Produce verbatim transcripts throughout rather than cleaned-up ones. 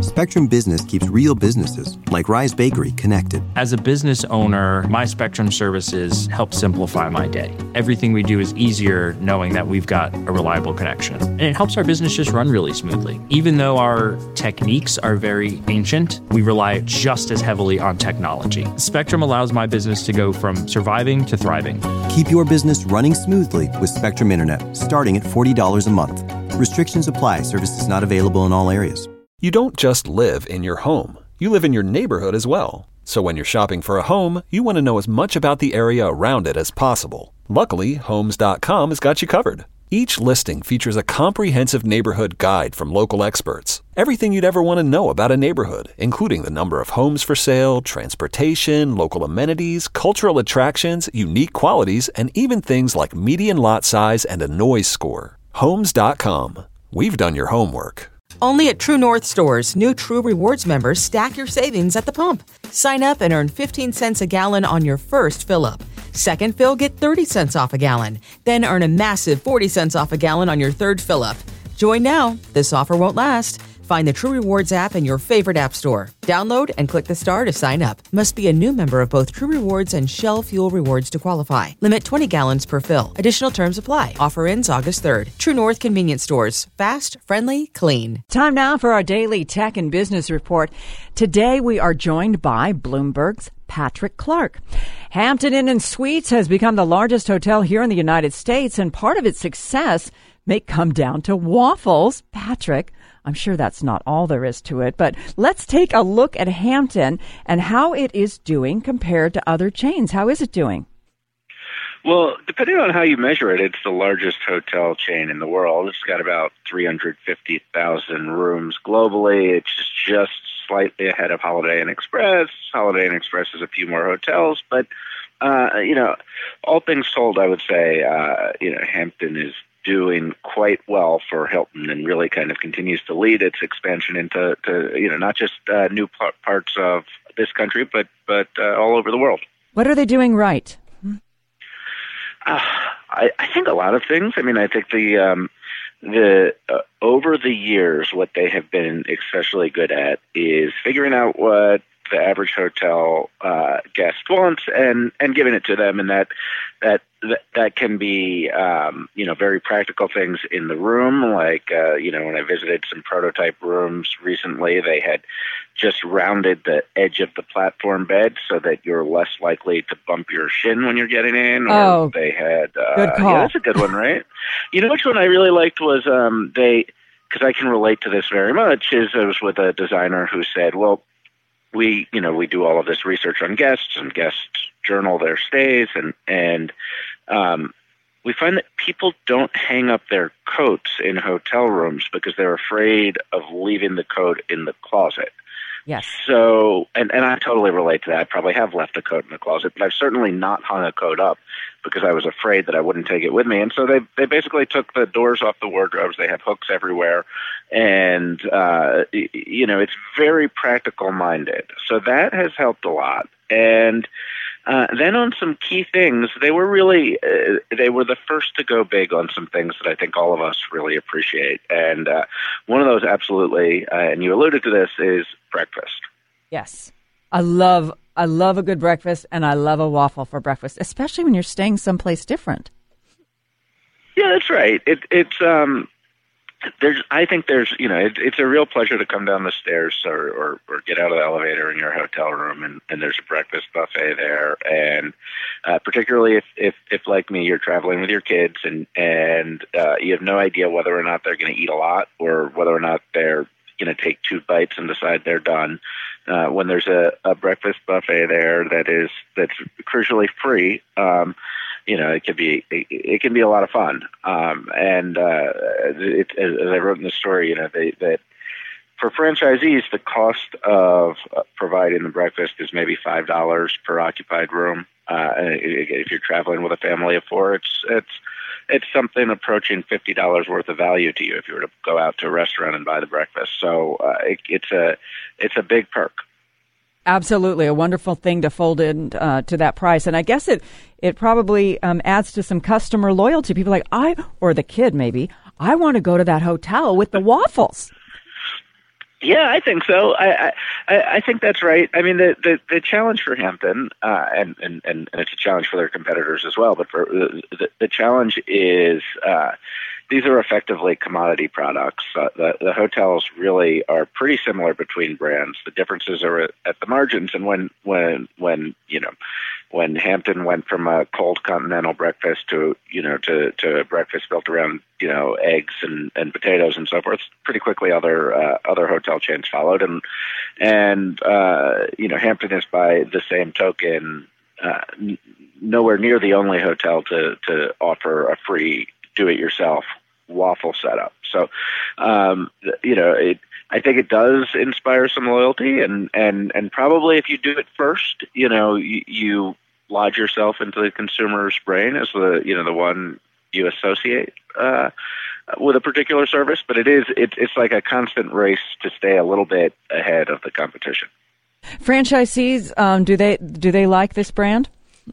Spectrum Business keeps real businesses, like Rise Bakery, connected. As a business owner, my Spectrum services help simplify my day. Everything we do is easier knowing that we've got a reliable connection. And it helps our business just run really smoothly. Even though our techniques are very ancient, we rely just as heavily on technology. Spectrum allows my business to go from surviving to thriving. Keep your business running smoothly with Spectrum Internet, starting at forty dollars a month. Restrictions apply. Services not available in all areas. You don't just live in your home. You live in your neighborhood as well. So when you're shopping for a home, you want to know as much about the area around it as possible. Luckily, Homes dot com has got you covered. Each listing features a comprehensive neighborhood guide from local experts. Everything you'd ever want to know about a neighborhood, including the number of homes for sale, transportation, local amenities, cultural attractions, unique qualities, and even things like median lot size and a noise score. Homes dot com. We've done your homework. Only at True North stores, new True Rewards members stack your savings at the pump. Sign up and earn fifteen cents a gallon on your first fill-up. Second fill, get thirty cents off a gallon. Then earn a massive forty cents off a gallon on your third fill-up. Join now. This offer won't last. Find the True Rewards app in your favorite app store. Download and click the star to sign up. Must be a new member of both True Rewards and Shell Fuel Rewards to qualify. Limit twenty gallons per fill. Additional terms apply. Offer ends August third. True North Convenience Stores. Fast, friendly, clean. Time now for our daily tech and business report. Today we are joined by Bloomberg's Patrick Clark. Hampton Inn and Suites has become the largest hotel here in the United States, and part of its success may come down to waffles. Patrick, I'm sure that's not all there is to it, but let's take a look at Hampton and how it is doing compared to other chains. How is it doing? Well, depending on how you measure it, it's the largest hotel chain in the world. It's got about three hundred fifty thousand rooms globally. It's just slightly ahead of Holiday Inn Express. Holiday Inn Express has a few more hotels, but, uh, you know, all things told, I would say, uh, you know, Hampton is doing quite well for Hilton and really kind of continues to lead its expansion into, to, you know, not just uh, new p- parts of this country, but but uh, all over the world. What are they doing right? Uh, I, I think a lot of things. I mean, I think the um, the uh, over the years, what they have been especially good at is figuring out what the average hotel uh, guest wants and, and giving it to them, and that that that, that can be um, you know very practical things in the room. Like uh, you know when I visited some prototype rooms recently, they had just rounded the edge of the platform bed so that you're less likely to bump your shin when you're getting in. Or oh, they had uh, good call. Yeah, that's a good one, right? You know which one I really liked was um, they because I can relate to this very much. Is I was with a designer who said, well, we, you know, we do all of this research on guests, and guests journal their stays, and and um, we find that people don't hang up their coats in hotel rooms because they're afraid of leaving the coat in the closet. Yes. So, and, and I totally relate to that. I probably have left a coat in the closet, but I've certainly not hung a coat up because I was afraid that I wouldn't take it with me. And so they they basically took the doors off the wardrobes. They have hooks everywhere. And, uh, you know, it's very practical minded. So that has helped a lot. And uh, then on some key things, they were really, uh, they were the first to go big on some things that I think all of us really appreciate. And uh, one of those absolutely, uh, and you alluded to this, is breakfast. Yes. I love, I love a good breakfast, and I love a waffle for breakfast, especially when you're staying someplace different. Yeah, that's right. It, it's, um, There's, I think there's, you know, it, it's a real pleasure to come down the stairs or, or, or get out of the elevator in your hotel room, and, and there's a breakfast buffet there. And uh, particularly if, if, if, like me, you're traveling with your kids and and uh, you have no idea whether or not they're going to eat a lot or whether or not they're going to take two bites and decide they're done. Uh, when there's a, a breakfast buffet there that is that's crucially free. Um, You know, it can be it, it can be a lot of fun, um, and uh, it, as I wrote in the story, you know, they, that for franchisees, the cost of providing the breakfast is maybe five dollars per occupied room. Uh, if you're traveling with a family of four, it's it's it's something approaching fifty dollars worth of value to you if you were to go out to a restaurant and buy the breakfast. So uh, it, it's a it's a big perk. Absolutely. A wonderful thing to fold in uh, to that price. And I guess it, it probably um, adds to some customer loyalty. People like, I, or the kid maybe, I want to go to that hotel with the waffles. Yeah, I think so. I, I I think that's right. I mean, the the, the challenge for Hampton, uh, and, and and it's a challenge for their competitors as well. But for the the challenge is uh, these are effectively commodity products. Uh, the the hotels really are pretty similar between brands. The differences are at, at the margins. And when when when you know. When Hampton went from a cold continental breakfast to, you know, to, to breakfast built around, you know, eggs and, and potatoes and so forth, pretty quickly other uh, other hotel chains followed. And, and uh, you know, Hampton is by the same token uh, n- nowhere near the only hotel to, to offer a free do-it-yourself waffle setup. So, um, you know, it, I think it does inspire some loyalty, and, and, and probably if you do it first, you know, you, you lodge yourself into the consumer's brain as the, you know, the one you associate uh, with a particular service. But it is, it, it's like a constant race to stay a little bit ahead of the competition. Franchisees, um, do they do they like this brand?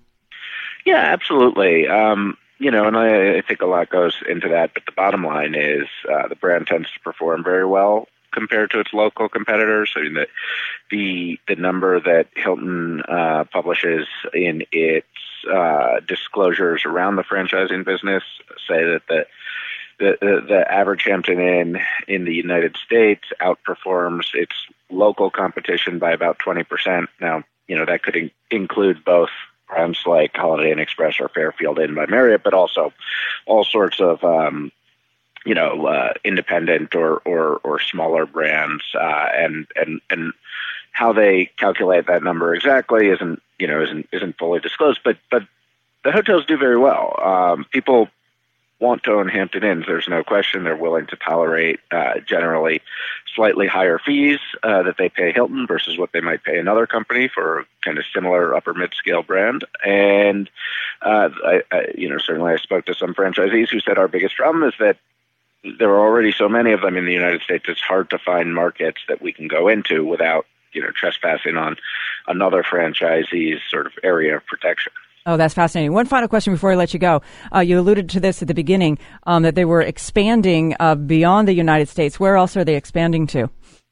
Yeah, absolutely. Um, you know, and I, I think a lot goes into that. But the bottom line is uh, the brand tends to perform very well compared to its local competitors. I mean, the the, the number that Hilton uh, publishes in its uh, disclosures around the franchising business say that the the, the, the average Hampton Inn in the United States outperforms its local competition by about twenty percent. Now, you know, that could in- include both brands like Holiday Inn Express or Fairfield Inn by Marriott, but also all sorts of um, you know, uh, independent or, or, or smaller brands, uh, and, and, and how they calculate that number exactly isn't, you know, isn't, isn't fully disclosed, but, but the hotels do very well. Um, people want to own Hampton Inns. There's no question. They're willing to tolerate, uh, generally slightly higher fees, uh, that they pay Hilton versus what they might pay another company for a kind of similar upper mid-scale brand. And, uh, I, I, you know, certainly I spoke to some franchisees who said our biggest problem is that there are already so many of them in the United States, it's hard to find markets that we can go into without, you know, trespassing on another franchisee's sort of area of protection. Oh, that's fascinating. One final question before I let you go. Uh, you alluded to this at the beginning, um, that they were expanding uh, beyond the United States. Where else are they expanding to?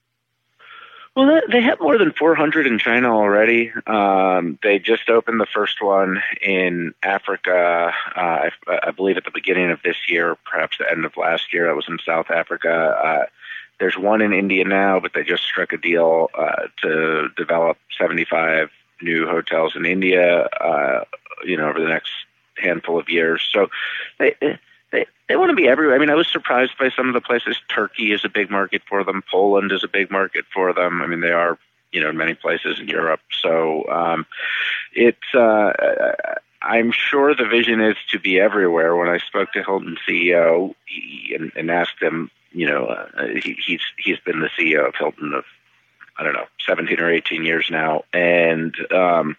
Well, they have more than four hundred in China already. Um, they just opened the first one in Africa, uh, I, I believe at the beginning of this year, perhaps the end of last year. That was in South Africa. Uh, there's one in India now, but they just struck a deal uh, to develop seventy-five new hotels in India, uh, you know, over the next handful of years. So they They they want to be everywhere. I mean, I was surprised by some of the places. Turkey is a big market for them. Poland is a big market for them. I mean, they are, you know, in many places in Europe. So um, it's, uh, I'm sure the vision is to be everywhere. When I spoke to Hilton C E O he, and, and asked him, you know, uh, he, he's he's been the C E O of Hilton of, I don't know, seventeen or eighteen years now. And um,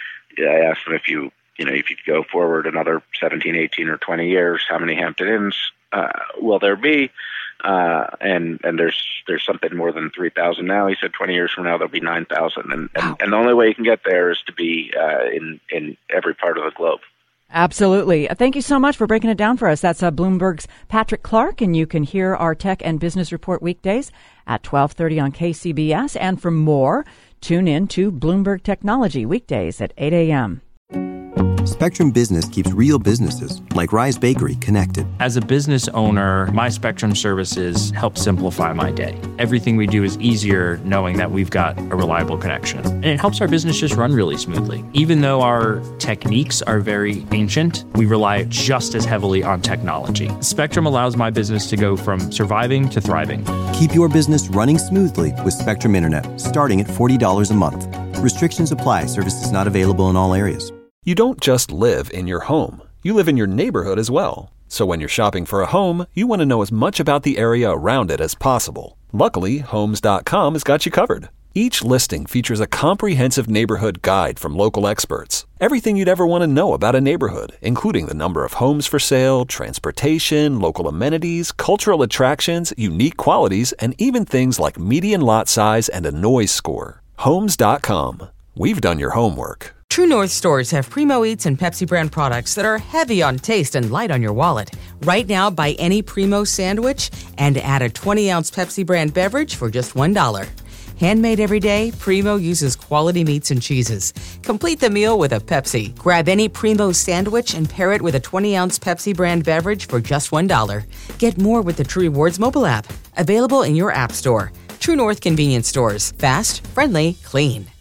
I asked him if you, You know, if you go forward another seventeen, eighteen, or twenty years, how many Hampton Inns uh, will there be? Uh, and and there's there's something more than three thousand now. He said twenty years from now there'll be nine thousand, and, and and the only way you can get there is to be uh, in in every part of the globe. Absolutely. Thank you so much for breaking it down for us. That's uh, Bloomberg's Patrick Clark, and you can hear our Tech and Business Report weekdays at twelve thirty on K C B S. And for more, tune in to Bloomberg Technology weekdays at eight a.m. Spectrum Business keeps real businesses, like Rise Bakery, connected. As a business owner, my Spectrum services help simplify my day. Everything we do is easier knowing that we've got a reliable connection. And it helps our business just run really smoothly. Even though our techniques are very ancient, we rely just as heavily on technology. Spectrum allows my business to go from surviving to thriving. Keep your business running smoothly with Spectrum Internet, starting at forty dollars a month. Restrictions apply. Services not available in all areas. You don't just live in your home. You live in your neighborhood as well. So when you're shopping for a home, you want to know as much about the area around it as possible. Luckily, Homes dot com has got you covered. Each listing features a comprehensive neighborhood guide from local experts. Everything you'd ever want to know about a neighborhood, including the number of homes for sale, transportation, local amenities, cultural attractions, unique qualities, and even things like median lot size and a noise score. Homes dot com. We've done your homework. True North stores have Primo Eats and Pepsi brand products that are heavy on taste and light on your wallet. Right now, buy any Primo sandwich and add a twenty-ounce Pepsi brand beverage for just one dollar. Handmade every day, Primo uses quality meats and cheeses. Complete the meal with a Pepsi. Grab any Primo sandwich and pair it with a twenty-ounce Pepsi brand beverage for just one dollar. Get more with the True Rewards mobile app. Available in your app store. True North convenience stores. Fast, friendly, clean.